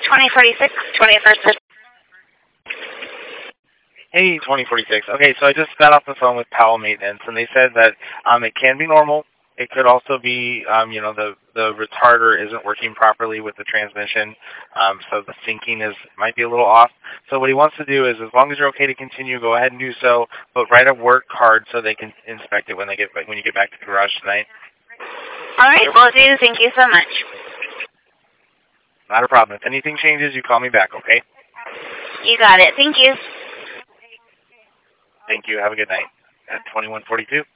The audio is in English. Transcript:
2046, 21st. Hey, 2046. Okay, so I just got off the phone with Powell Maintenance, and they said that it can be normal. It could also be, the retarder isn't working properly with the transmission, so the syncing might be a little off. So what he wants to do is, as long as you're okay to continue, go ahead and do so, but write a work card so they can inspect it when you get back to the garage tonight. All right, will do. Thank you so much. Not a problem. If anything changes, you call me back, okay? You got it. Thank you. Thank you. Have a good night. At 2142.